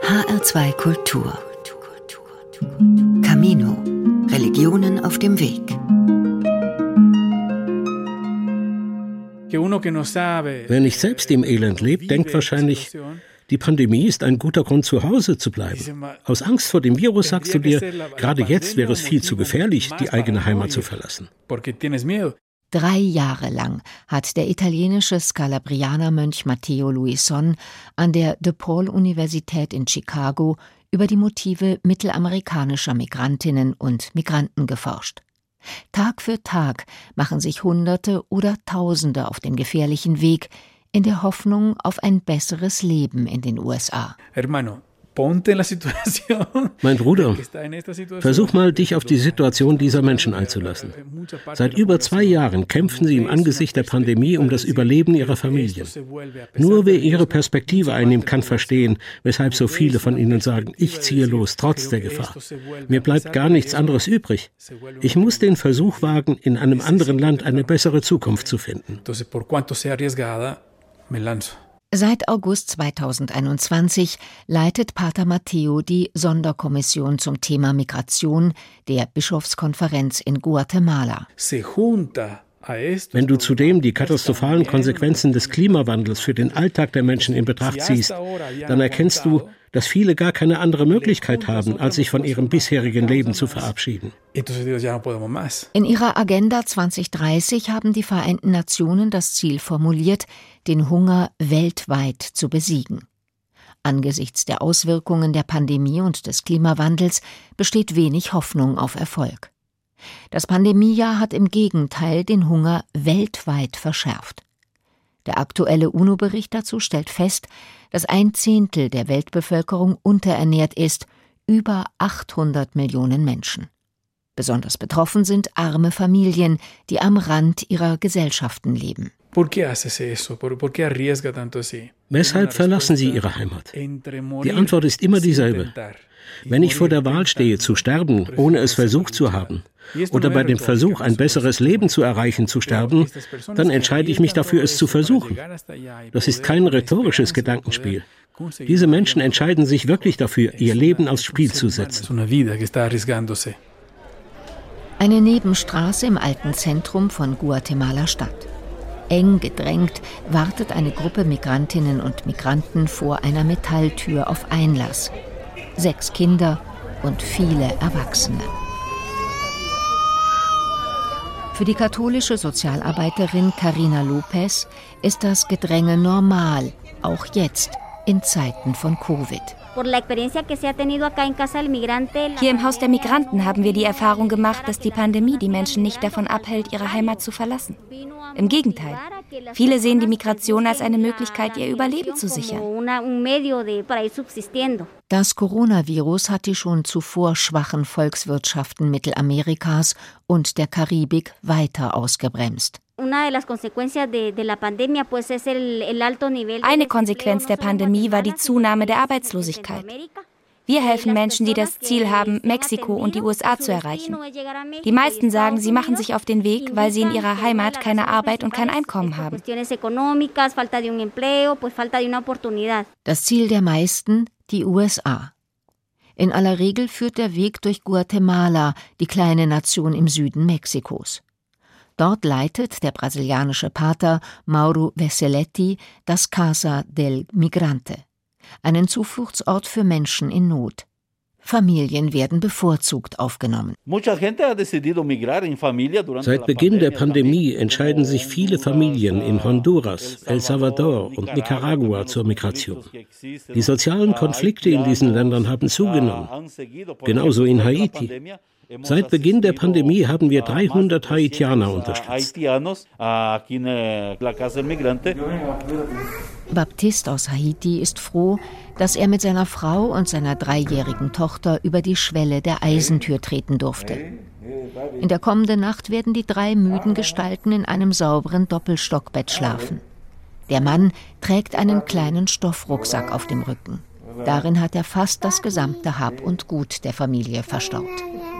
HR2 Kultur. Camino. Religionen auf dem Weg. Wer nicht selbst im Elend lebt, denkt wahrscheinlich, die Pandemie ist ein guter Grund, zu Hause zu bleiben. Aus Angst vor dem Virus sagst du dir, gerade jetzt wäre es viel zu gefährlich, die eigene Heimat zu verlassen. 3 Jahre lang hat der italienische Scalabrianer-Mönch Matteo Luison an der DePaul-Universität in Chicago über die Motive mittelamerikanischer Migrantinnen und Migranten geforscht. Tag für Tag machen sich Hunderte oder Tausende auf den gefährlichen Weg in der Hoffnung auf ein besseres Leben in den USA. Mein Bruder, versuch mal, dich auf die Situation dieser Menschen einzulassen. Seit über 2 Jahren kämpfen sie im Angesicht der Pandemie um das Überleben ihrer Familien. Nur wer ihre Perspektive einnimmt, kann verstehen, weshalb so viele von ihnen sagen, ich ziehe los, trotz der Gefahr. Mir bleibt gar nichts anderes übrig. Ich muss den Versuch wagen, in einem anderen Land eine bessere Zukunft zu finden. Seit August 2021 leitet Pater Matteo die Sonderkommission zum Thema Migration der Bischofskonferenz in Guatemala. Wenn du zudem die katastrophalen Konsequenzen des Klimawandels für den Alltag der Menschen in Betracht ziehst, dann erkennst du, dass viele gar keine andere Möglichkeit haben, als sich von ihrem bisherigen Leben zu verabschieden. In ihrer Agenda 2030 haben die Vereinten Nationen das Ziel formuliert, den Hunger weltweit zu besiegen. Angesichts der Auswirkungen der Pandemie und des Klimawandels besteht wenig Hoffnung auf Erfolg. Das Pandemiejahr hat im Gegenteil den Hunger weltweit verschärft. Der aktuelle UNO-Bericht dazu stellt fest, dass 1/10 der Weltbevölkerung unterernährt ist, über 800 Millionen Menschen. Besonders betroffen sind arme Familien, die am Rand ihrer Gesellschaften leben. Weshalb verlassen sie ihre Heimat? Die Antwort ist immer dieselbe. Wenn ich vor der Wahl stehe, zu sterben, ohne es versucht zu haben, oder bei dem Versuch, ein besseres Leben zu erreichen, zu sterben, dann entscheide ich mich dafür, es zu versuchen. Das ist kein rhetorisches Gedankenspiel. Diese Menschen entscheiden sich wirklich dafür, ihr Leben aufs Spiel zu setzen. Eine Nebenstraße im alten Zentrum von Guatemala Stadt. Eng gedrängt wartet eine Gruppe Migrantinnen und Migranten vor einer Metalltür auf Einlass. 6 Kinder und viele Erwachsene. Für die katholische Sozialarbeiterin Karina Lopez ist das Gedränge normal, auch jetzt in Zeiten von Covid. Hier im Haus der Migranten haben wir die Erfahrung gemacht, dass die Pandemie die Menschen nicht davon abhält, ihre Heimat zu verlassen. Im Gegenteil, viele sehen die Migration als eine Möglichkeit, ihr Überleben zu sichern. Das Coronavirus hat die schon zuvor schwachen Volkswirtschaften Mittelamerikas und der Karibik weiter ausgebremst. Eine Konsequenz der Pandemie war die Zunahme der Arbeitslosigkeit. Wir helfen Menschen, die das Ziel haben, Mexiko und die USA zu erreichen. Die meisten sagen, sie machen sich auf den Weg, weil sie in ihrer Heimat keine Arbeit und kein Einkommen haben. Das Ziel der meisten, die USA. In aller Regel führt der Weg durch Guatemala, die kleine Nation im Süden Mexikos. Dort leitet der brasilianische Pater Mauro Veseletti das Casa del Migrante, einen Zufluchtsort für Menschen in Not. Familien werden bevorzugt aufgenommen. Seit Beginn der Pandemie entscheiden sich viele Familien in Honduras, El Salvador und Nicaragua zur Migration. Die sozialen Konflikte in diesen Ländern haben zugenommen, genauso in Haiti. Seit Beginn der Pandemie haben wir 300 Haitianer unterstützt. Baptiste aus Haiti ist froh, dass er mit seiner Frau und seiner 3-jährigen Tochter über die Schwelle der Eisentür treten durfte. In der kommenden Nacht werden die 3 müden Gestalten in einem sauberen Doppelstockbett schlafen. Der Mann trägt einen kleinen Stoffrucksack auf dem Rücken. Darin hat er fast das gesamte Hab und Gut der Familie verstaut.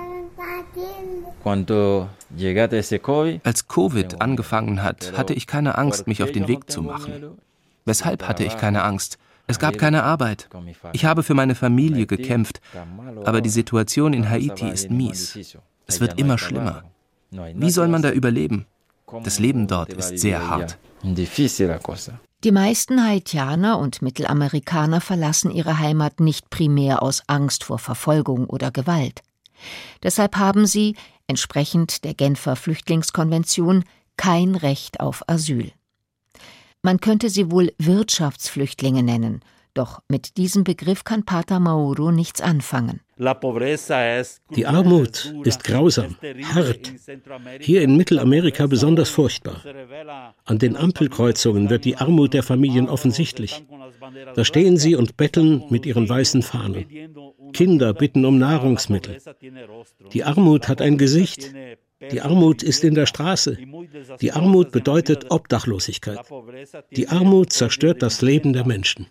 Als Covid angefangen hat, hatte ich keine Angst, mich auf den Weg zu machen. Weshalb hatte ich keine Angst? Es gab keine Arbeit. Ich habe für meine Familie gekämpft, aber die Situation in Haiti ist mies. Es wird immer schlimmer. Wie soll man da überleben? Das Leben dort ist sehr hart. Die meisten Haitianer und Mittelamerikaner verlassen ihre Heimat nicht primär aus Angst vor Verfolgung oder Gewalt. Deshalb haben sie, entsprechend der Genfer Flüchtlingskonvention, kein Recht auf Asyl. Man könnte sie wohl Wirtschaftsflüchtlinge nennen, doch mit diesem Begriff kann Pater Mauro nichts anfangen. Die Armut ist grausam, hart. Hier in Mittelamerika besonders furchtbar. An den Ampelkreuzungen wird die Armut der Familien offensichtlich. Da stehen sie und betteln mit ihren weißen Fahnen. Kinder bitten um Nahrungsmittel. Die Armut hat ein Gesicht. Die Armut ist in der Straße. Die Armut bedeutet Obdachlosigkeit. Die Armut zerstört das Leben der Menschen.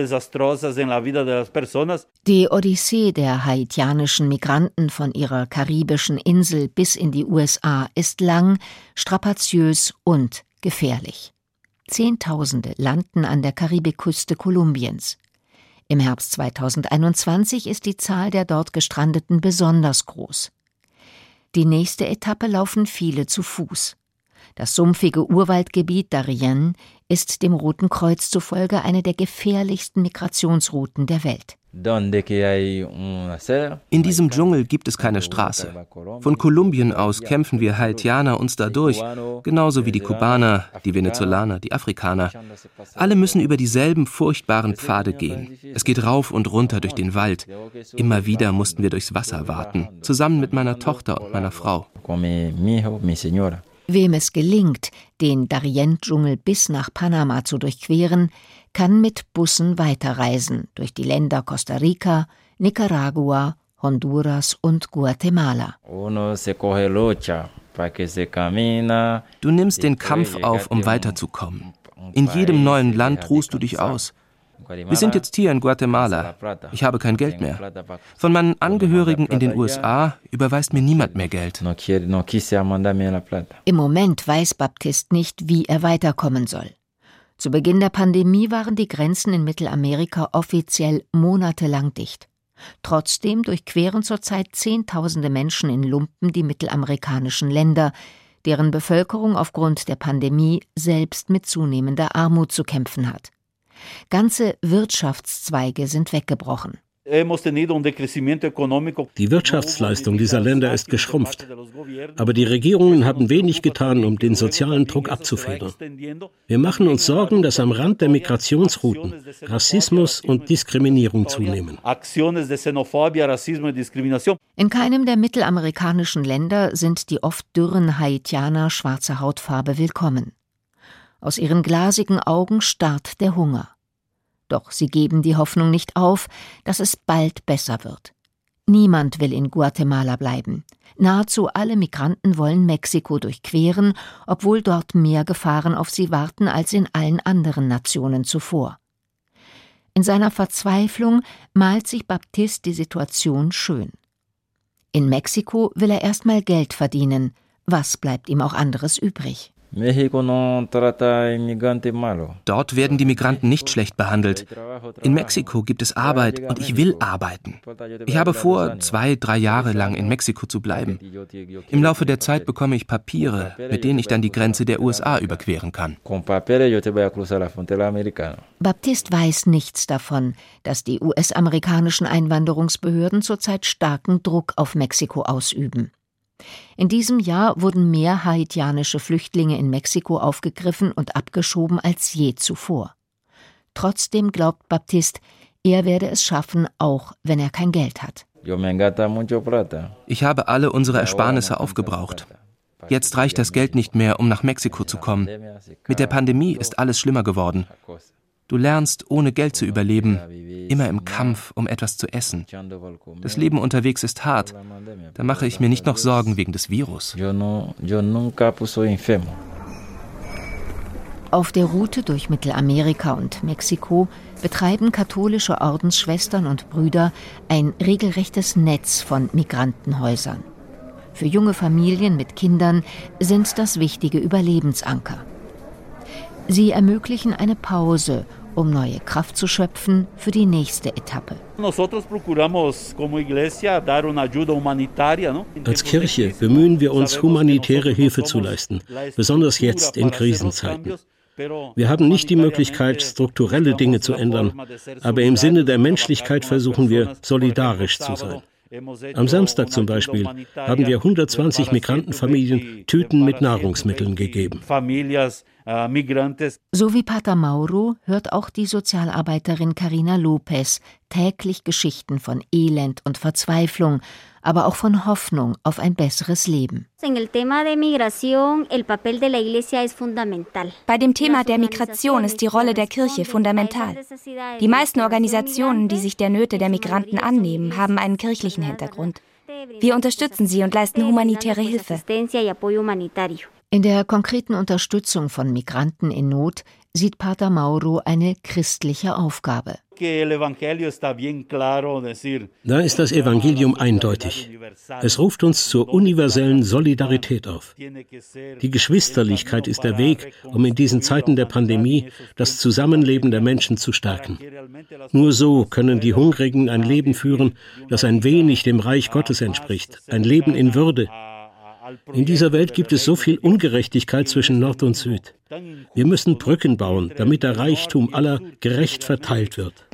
Die Odyssee der haitianischen Migranten von ihrer karibischen Insel bis in die USA ist lang, strapaziös und gefährlich. Zehntausende landen an der Karibikküste Kolumbiens. Im Herbst 2021 ist die Zahl der dort Gestrandeten besonders groß. Die nächste Etappe laufen viele zu Fuß. Das sumpfige Urwaldgebiet Darien ist dem Roten Kreuz zufolge eine der gefährlichsten Migrationsrouten der Welt. In diesem Dschungel gibt es keine Straße. Von Kolumbien aus kämpfen wir Haitianer uns da durch, genauso wie die Kubaner, die Venezolaner, die Afrikaner. Alle müssen über dieselben furchtbaren Pfade gehen. Es geht rauf und runter durch den Wald. Immer wieder mussten wir durchs Wasser warten, zusammen mit meiner Tochter und meiner Frau. Wem es gelingt, den Darien-Dschungel bis nach Panama zu durchqueren, kann mit Bussen weiterreisen durch die Länder Costa Rica, Nicaragua, Honduras und Guatemala. Du nimmst den Kampf auf, um weiterzukommen. In jedem neuen Land ruhst du dich aus. Wir sind jetzt hier in Guatemala. Ich habe kein Geld mehr. Von meinen Angehörigen in den USA überweist mir niemand mehr Geld. Im Moment weiß Baptiste nicht, wie er weiterkommen soll. Zu Beginn der Pandemie waren die Grenzen in Mittelamerika offiziell monatelang dicht. Trotzdem durchqueren zurzeit Zehntausende Menschen in Lumpen die mittelamerikanischen Länder, deren Bevölkerung aufgrund der Pandemie selbst mit zunehmender Armut zu kämpfen hat. Ganze Wirtschaftszweige sind weggebrochen. Die Wirtschaftsleistung dieser Länder ist geschrumpft. Aber die Regierungen haben wenig getan, um den sozialen Druck abzufedern. Wir machen uns Sorgen, dass am Rand der Migrationsrouten Rassismus und Diskriminierung zunehmen. In keinem der mittelamerikanischen Länder sind die oft dürren Haitianer schwarzer Hautfarbe willkommen. Aus ihren glasigen Augen starrt der Hunger. Doch sie geben die Hoffnung nicht auf, dass es bald besser wird. Niemand will in Guatemala bleiben. Nahezu alle Migranten wollen Mexiko durchqueren, obwohl dort mehr Gefahren auf sie warten als in allen anderen Nationen zuvor. In seiner Verzweiflung malt sich Baptiste die Situation schön. In Mexiko will er erstmal Geld verdienen. Was bleibt ihm auch anderes übrig? Dort werden die Migranten nicht schlecht behandelt. In Mexiko gibt es Arbeit und ich will arbeiten. Ich habe vor, 2-3 Jahre lang in Mexiko zu bleiben. Im Laufe der Zeit bekomme ich Papiere, mit denen ich dann die Grenze der USA überqueren kann. Baptiste weiß nichts davon, dass die US-amerikanischen Einwanderungsbehörden zurzeit starken Druck auf Mexiko ausüben. In diesem Jahr wurden mehr haitianische Flüchtlinge in Mexiko aufgegriffen und abgeschoben als je zuvor. Trotzdem glaubt Baptiste, er werde es schaffen, auch wenn er kein Geld hat. Ich habe alle unsere Ersparnisse aufgebraucht. Jetzt reicht das Geld nicht mehr, um nach Mexiko zu kommen. Mit der Pandemie ist alles schlimmer geworden. Du lernst, ohne Geld zu überleben, immer im Kampf, um etwas zu essen. Das Leben unterwegs ist hart. Da mache ich mir nicht noch Sorgen wegen des Virus. Auf der Route durch Mittelamerika und Mexiko betreiben katholische Ordensschwestern und Brüder ein regelrechtes Netz von Migrantenhäusern. Für junge Familien mit Kindern sind das wichtige Überlebensanker. Sie ermöglichen eine Pause um neue Kraft zu schöpfen für die nächste Etappe. Als Kirche bemühen wir uns, humanitäre Hilfe zu leisten, besonders jetzt in Krisenzeiten. Wir haben nicht die Möglichkeit, strukturelle Dinge zu ändern, aber im Sinne der Menschlichkeit versuchen wir, solidarisch zu sein. Am Samstag zum Beispiel haben wir 120 Migrantenfamilien Tüten mit Nahrungsmitteln gegeben. So wie Pater Mauro hört auch die Sozialarbeiterin Carina Lopez täglich Geschichten von Elend und Verzweiflung, aber auch von Hoffnung auf ein besseres Leben. Bei dem Thema der Migration ist die Rolle der Kirche fundamental. Die meisten Organisationen, die sich der Nöte der Migranten annehmen, haben einen kirchlichen Hintergrund. Wir unterstützen sie und leisten humanitäre Hilfe. In der konkreten Unterstützung von Migranten in Not sieht Pater Mauro eine christliche Aufgabe. Da ist das Evangelium eindeutig. Es ruft uns zur universellen Solidarität auf. Die Geschwisterlichkeit ist der Weg, um in diesen Zeiten der Pandemie das Zusammenleben der Menschen zu stärken. Nur so können die Hungrigen ein Leben führen, das ein wenig dem Reich Gottes entspricht, ein Leben in Würde. In dieser Welt gibt es so viel Ungerechtigkeit zwischen Nord und Süd. Wir müssen Brücken bauen, damit der Reichtum aller gerecht verteilt wird.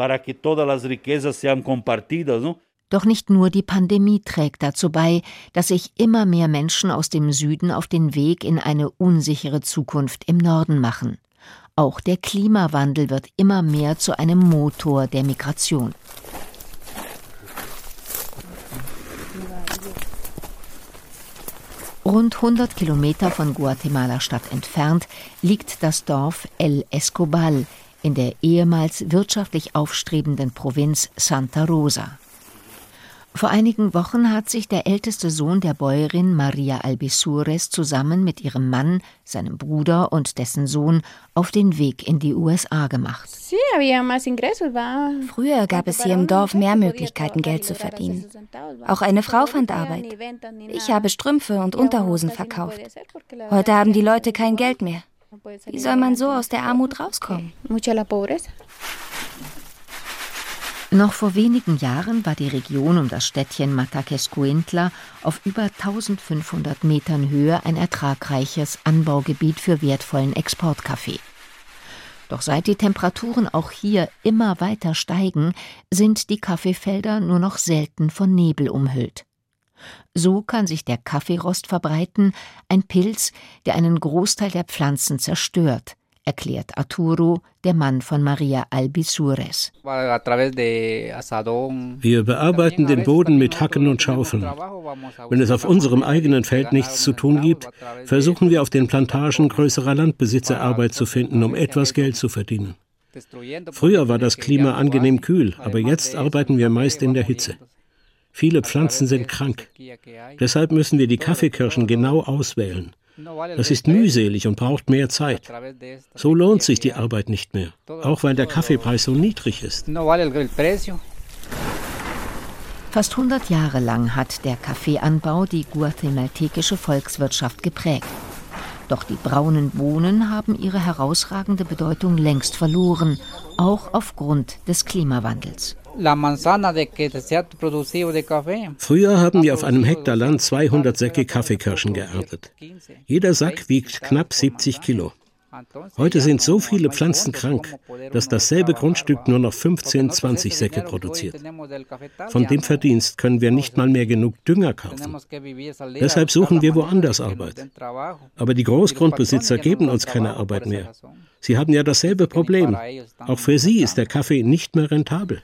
Doch nicht nur die Pandemie trägt dazu bei, dass sich immer mehr Menschen aus dem Süden auf den Weg in eine unsichere Zukunft im Norden machen. Auch der Klimawandel wird immer mehr zu einem Motor der Migration. Rund 100 Kilometer von Guatemala-Stadt entfernt liegt das Dorf El Escobal in der ehemals wirtschaftlich aufstrebenden Provinz Santa Rosa. Vor einigen Wochen hat sich der älteste Sohn der Bäuerin Maria Albisurres zusammen mit ihrem Mann, seinem Bruder und dessen Sohn auf den Weg in die USA gemacht. Früher gab es hier im Dorf mehr Möglichkeiten, Geld zu verdienen. Auch eine Frau fand Arbeit. Ich habe Strümpfe und Unterhosen verkauft. Heute haben die Leute kein Geld mehr. Wie soll man so aus der Armut rauskommen? Noch vor wenigen Jahren war die Region um das Städtchen Mataquescuintla auf über 1500 Metern Höhe ein ertragreiches Anbaugebiet für wertvollen Exportkaffee. Doch seit die Temperaturen auch hier immer weiter steigen, sind die Kaffeefelder nur noch selten von Nebel umhüllt. So kann sich der Kaffeerost verbreiten, ein Pilz, der einen Großteil der Pflanzen zerstört, erklärt Arturo, der Mann von Maria Albisurres. Wir bearbeiten den Boden mit Hacken und Schaufeln. Wenn es auf unserem eigenen Feld nichts zu tun gibt, versuchen wir auf den Plantagen größerer Landbesitzer Arbeit zu finden, um etwas Geld zu verdienen. Früher war das Klima angenehm kühl, aber jetzt arbeiten wir meist in der Hitze. Viele Pflanzen sind krank. Deshalb müssen wir die Kaffeekirschen genau auswählen. Das ist mühselig und braucht mehr Zeit. So lohnt sich die Arbeit nicht mehr, auch weil der Kaffeepreis so niedrig ist. Fast 100 Jahre lang hat der Kaffeeanbau die guatemaltekische Volkswirtschaft geprägt. Doch die braunen Bohnen haben ihre herausragende Bedeutung längst verloren, auch aufgrund des Klimawandels. Früher haben wir auf einem Hektar Land 200 Säcke Kaffeekirschen geerntet. Jeder Sack wiegt knapp 70 Kilo. Heute sind so viele Pflanzen krank, dass dasselbe Grundstück nur noch 15, 20 Säcke produziert. Von dem Verdienst können wir nicht mal mehr genug Dünger kaufen. Deshalb suchen wir woanders Arbeit. Aber die Großgrundbesitzer geben uns keine Arbeit mehr. Sie haben ja dasselbe Problem. Auch für sie ist der Kaffee nicht mehr rentabel.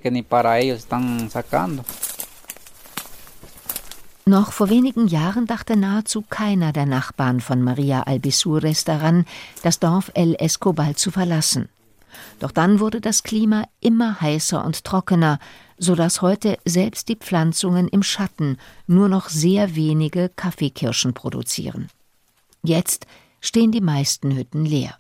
Noch vor wenigen Jahren dachte nahezu keiner der Nachbarn von Maria Albisurres daran, das Dorf El Escobal zu verlassen. Doch dann wurde das Klima immer heißer und trockener, sodass heute selbst die Pflanzungen im Schatten nur noch sehr wenige Kaffeekirschen produzieren. Jetzt stehen die meisten Hütten leer.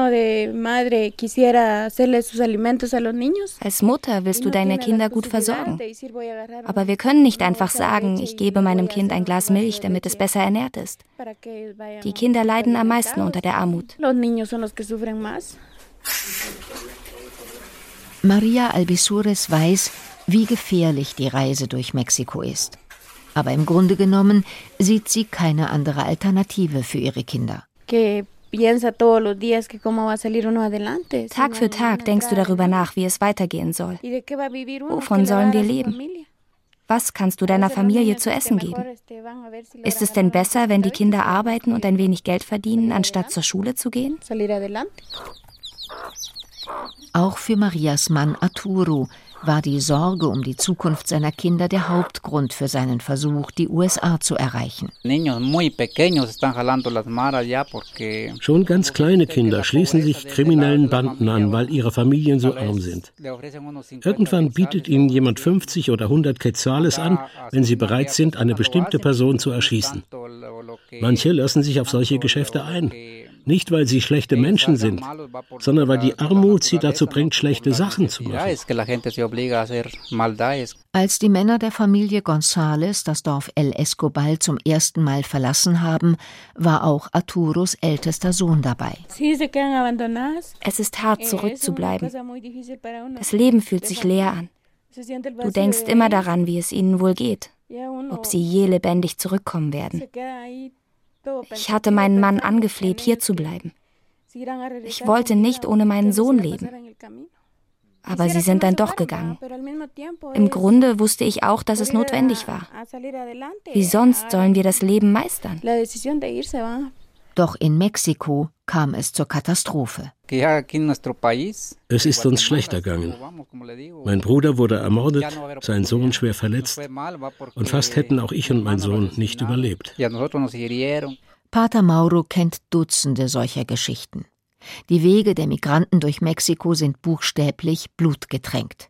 Als Mutter willst du deine Kinder gut versorgen. Aber wir können nicht einfach sagen, ich gebe meinem Kind ein Glas Milch, damit es besser ernährt ist. Die Kinder leiden am meisten unter der Armut. Maria Albizures weiß, wie gefährlich die Reise durch Mexiko ist. Aber im Grunde genommen sieht sie keine andere Alternative für ihre Kinder. Tag für Tag denkst du darüber nach, wie es weitergehen soll. Wovon sollen wir leben? Was kannst du deiner Familie zu essen geben? Ist es denn besser, wenn die Kinder arbeiten und ein wenig Geld verdienen, anstatt zur Schule zu gehen? Auch für Marias Mann Arturo war die Sorge um die Zukunft seiner Kinder der Hauptgrund für seinen Versuch, die USA zu erreichen. Schon ganz kleine Kinder schließen sich kriminellen Banden an, weil ihre Familien so arm sind. Irgendwann bietet ihnen jemand 50 oder 100 Quetzales an, wenn sie bereit sind, eine bestimmte Person zu erschießen. Manche lassen sich auf solche Geschäfte ein. Nicht, weil sie schlechte Menschen sind, sondern weil die Armut sie dazu bringt, schlechte Sachen zu machen. Als die Männer der Familie González das Dorf El Escobal zum ersten Mal verlassen haben, war auch Arturos ältester Sohn dabei. Es ist hart, zurückzubleiben. Das Leben fühlt sich leer an. Du denkst immer daran, wie es ihnen wohl geht, ob sie je lebendig zurückkommen werden. Ich hatte meinen Mann angefleht, hier zu bleiben. Ich wollte nicht ohne meinen Sohn leben. Aber sie sind dann doch gegangen. Im Grunde wusste ich auch, dass es notwendig war. Wie sonst sollen wir das Leben meistern? Doch in Mexiko kam es zur Katastrophe. Es ist uns schlecht ergangen. Mein Bruder wurde ermordet, sein Sohn schwer verletzt und fast hätten auch ich und mein Sohn nicht überlebt. Pater Mauro kennt Dutzende solcher Geschichten. Die Wege der Migranten durch Mexiko sind buchstäblich blutgetränkt.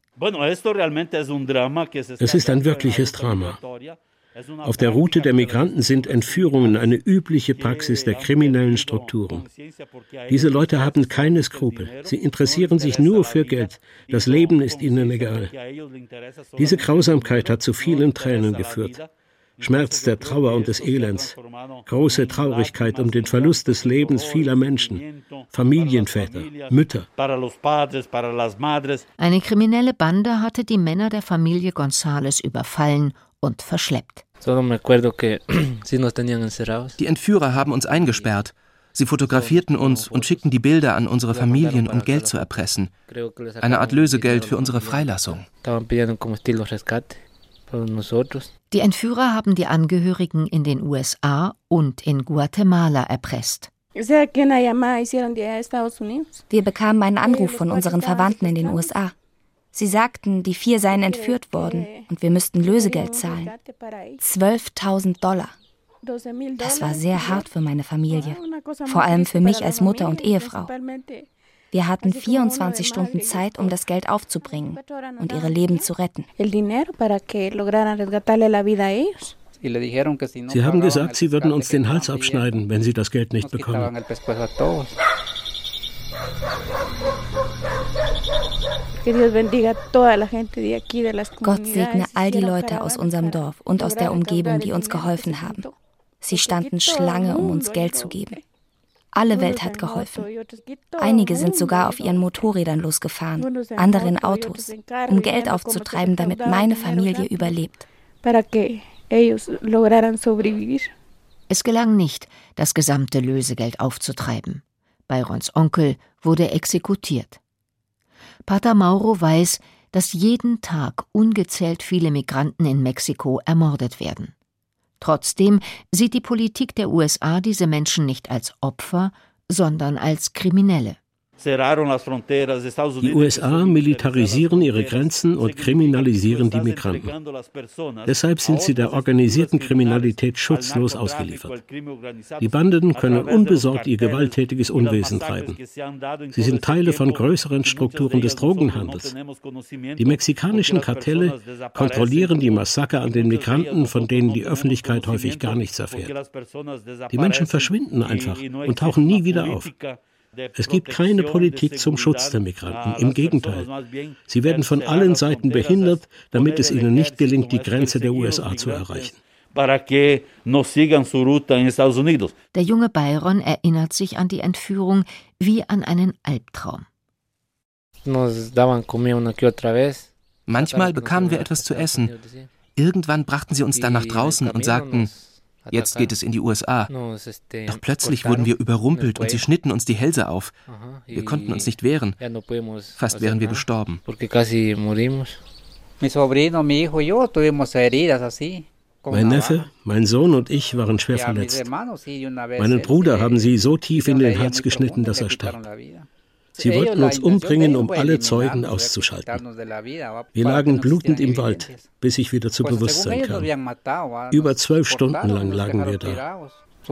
Es ist ein wirkliches Drama. Auf der Route der Migranten sind Entführungen eine übliche Praxis der kriminellen Strukturen. Diese Leute haben keine Skrupel. Sie interessieren sich nur für Geld. Das Leben ist ihnen egal. Diese Grausamkeit hat zu vielen Tränen geführt. Schmerz der Trauer und des Elends, große Traurigkeit um den Verlust des Lebens vieler Menschen, Familienväter, Mütter. Eine kriminelle Bande hatte die Männer der Familie González überfallen und verschleppt. Die Entführer haben uns eingesperrt. Sie fotografierten uns und schickten die Bilder an unsere Familien, um Geld zu erpressen. Eine Art Lösegeld für unsere Freilassung. Die Entführer haben die Angehörigen in den USA und in Guatemala erpresst. Wir bekamen einen Anruf von unseren Verwandten in den USA. Sie sagten, die 4 seien entführt worden und wir müssten Lösegeld zahlen. $12.000. Das war sehr hart für meine Familie, vor allem für mich als Mutter und Ehefrau. Wir hatten 24 Stunden Zeit, um das Geld aufzubringen und ihre Leben zu retten. Sie haben gesagt, sie würden uns den Hals abschneiden, wenn sie das Geld nicht bekommen. Gott segne all die Leute aus unserem Dorf und aus der Umgebung, die uns geholfen haben. Sie standen Schlange, um uns Geld zu geben. Alle Welt hat geholfen. Einige sind sogar auf ihren Motorrädern losgefahren, andere in Autos, um Geld aufzutreiben, damit meine Familie überlebt. Es gelang nicht, das gesamte Lösegeld aufzutreiben. Byrons Onkel wurde exekutiert. Pater Mauro weiß, dass jeden Tag ungezählt viele Migranten in Mexiko ermordet werden. Trotzdem sieht die Politik der USA diese Menschen nicht als Opfer, sondern als Kriminelle. Die USA militarisieren ihre Grenzen und kriminalisieren die Migranten. Deshalb sind sie der organisierten Kriminalität schutzlos ausgeliefert. Die Banden können unbesorgt ihr gewalttätiges Unwesen treiben. Sie sind Teile von größeren Strukturen des Drogenhandels. Die mexikanischen Kartelle kontrollieren die Massaker an den Migranten, von denen die Öffentlichkeit häufig gar nichts erfährt. Die Menschen verschwinden einfach und tauchen nie wieder auf. Es gibt keine Politik zum Schutz der Migranten. Im Gegenteil. Sie werden von allen Seiten behindert, damit es ihnen nicht gelingt, die Grenze der USA zu erreichen. Der junge Byron erinnert sich an die Entführung wie an einen Albtraum. Manchmal bekamen wir etwas zu essen. Irgendwann brachten sie uns dann nach draußen und sagten, jetzt geht es in die USA. Doch plötzlich wurden wir überrumpelt und sie schnitten uns die Hälse auf. Wir konnten uns nicht wehren. Fast wären wir gestorben. Mein Neffe, mein Sohn und ich waren schwer verletzt. Meinen Bruder haben sie so tief in den Hals geschnitten, dass er starb. Sie wollten uns umbringen, um alle Zeugen auszuschalten. Wir lagen blutend im Wald, bis ich wieder zu Bewusstsein kam. Über 12 Stunden lang lagen wir da.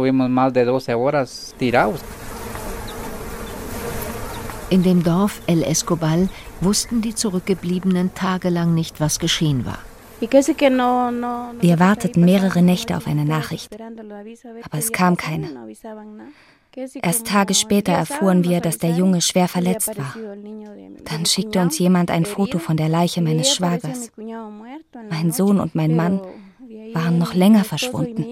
In dem Dorf El Escobal wussten die Zurückgebliebenen tagelang nicht, was geschehen war. Wir warteten mehrere Nächte auf eine Nachricht, aber es kam keine. Erst Tage später erfuhren wir, dass der Junge schwer verletzt war. Dann schickte uns jemand ein Foto von der Leiche meines Schwagers. Mein Sohn und mein Mann waren noch länger verschwunden.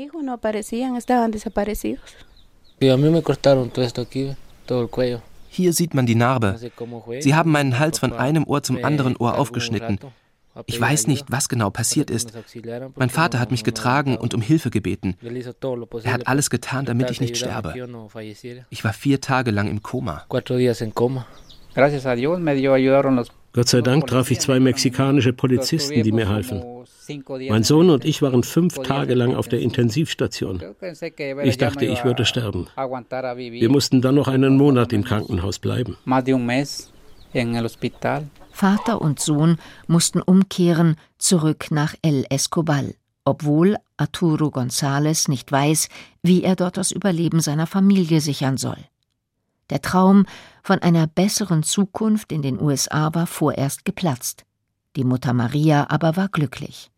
Hier sieht man die Narbe. Sie haben meinen Hals von einem Ohr zum anderen Ohr aufgeschnitten. Ich weiß nicht, was genau passiert ist. Mein Vater hat mich getragen und um Hilfe gebeten. Er hat alles getan, damit ich nicht sterbe. Ich war 4 Tage lang im Koma. Gott sei Dank traf ich 2 mexikanische Polizisten, die mir halfen. Mein Sohn und ich waren 5 Tage lang auf der Intensivstation. Ich dachte, ich würde sterben. Wir mussten dann noch einen Monat im Krankenhaus bleiben. Vater und Sohn mussten umkehren, zurück nach El Escobal, obwohl Arturo González nicht weiß, wie er dort das Überleben seiner Familie sichern soll. Der Traum von einer besseren Zukunft in den USA war vorerst geplatzt. Die Mutter Maria aber war glücklich.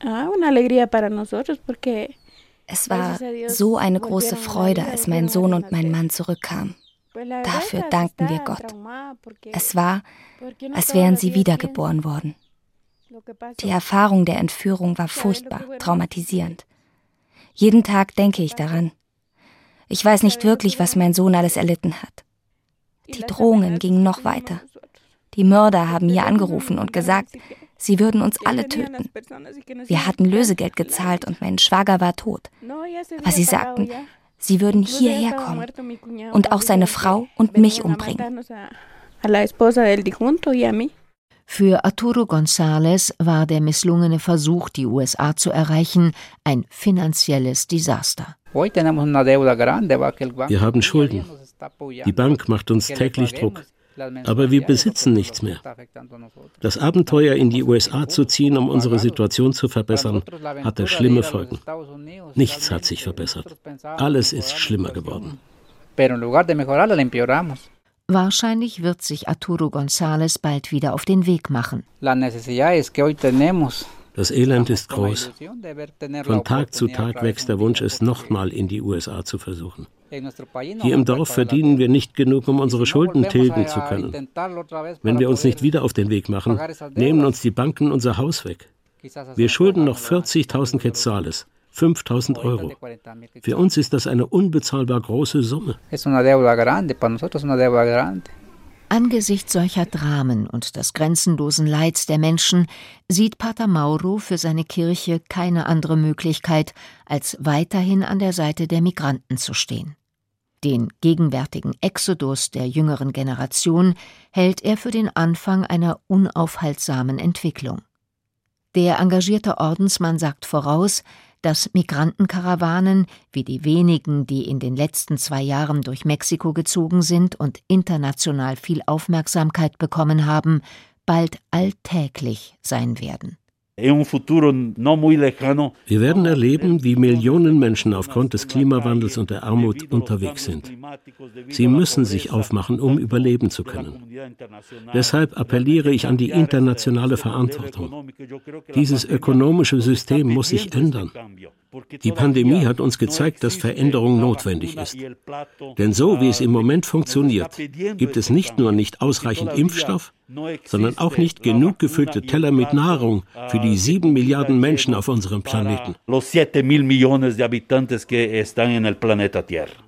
Es war so eine große Freude, als mein Sohn und mein Mann zurückkamen. Dafür danken wir Gott. Es war, als wären sie wiedergeboren worden. Die Erfahrung der Entführung war furchtbar, traumatisierend. Jeden Tag denke ich daran. Ich weiß nicht wirklich, was mein Sohn alles erlitten hat. Die Drohungen gingen noch weiter. Die Mörder haben hier angerufen und gesagt, sie würden uns alle töten. Wir hatten Lösegeld gezahlt und mein Schwager war tot. Aber sie sagten, sie würden hierher kommen und auch seine Frau und mich umbringen. Für Arturo González war der misslungene Versuch, die USA zu erreichen, ein finanzielles Desaster. Wir haben Schulden. Die Bank macht uns täglich Druck. Aber wir besitzen nichts mehr. Das Abenteuer, in die USA zu ziehen, um unsere Situation zu verbessern, hatte schlimme Folgen. Nichts hat sich verbessert. Alles ist schlimmer geworden. Wahrscheinlich wird sich Arturo González bald wieder auf den Weg machen. Das Elend ist groß. Von Tag zu Tag wächst der Wunsch, es nochmal in die USA zu versuchen. Hier im Dorf verdienen wir nicht genug, um unsere Schulden tilgen zu können. Wenn wir uns nicht wieder auf den Weg machen, nehmen uns die Banken unser Haus weg. Wir schulden noch 40.000 Quetzales, 5.000 Euro. Für uns ist das eine unbezahlbar große Summe. Angesichts solcher Dramen und des grenzenlosen Leids der Menschen sieht Pater Mauro für seine Kirche keine andere Möglichkeit, als weiterhin an der Seite der Migranten zu stehen. Den gegenwärtigen Exodus der jüngeren Generation hält er für den Anfang einer unaufhaltsamen Entwicklung. Der engagierte Ordensmann sagt voraus, dass Migrantenkarawanen, wie die wenigen, die in den letzten 2 Jahren durch Mexiko gezogen sind und international viel Aufmerksamkeit bekommen haben, bald alltäglich sein werden. Wir werden erleben, wie Millionen Menschen aufgrund des Klimawandels und der Armut unterwegs sind. Sie müssen sich aufmachen, um überleben zu können. Deshalb appelliere ich an die internationale Verantwortung. Dieses ökonomische System muss sich ändern. Die Pandemie hat uns gezeigt, dass Veränderung notwendig ist. Denn so wie es im Moment funktioniert, gibt es nicht nur nicht ausreichend Impfstoff, sondern auch nicht genug gefüllte Teller mit Nahrung für die 7 Milliarden Menschen auf unserem Planeten.